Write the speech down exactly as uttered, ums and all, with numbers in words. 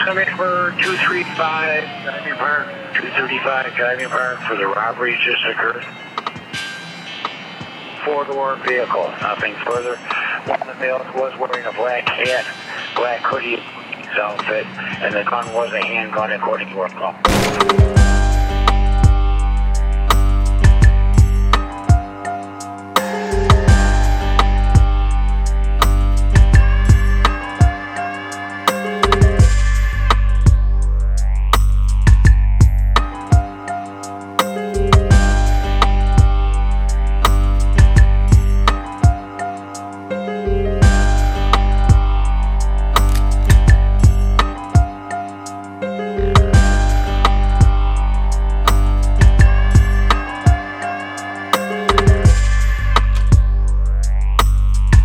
coming for two thirty-five Driving Park, two thirty-five Driving Park for the robberies just occurred. Four-door vehicle, nothing further. One of the males was wearing a black hat, black hoodie outfit, and the gun was a handgun according to our call.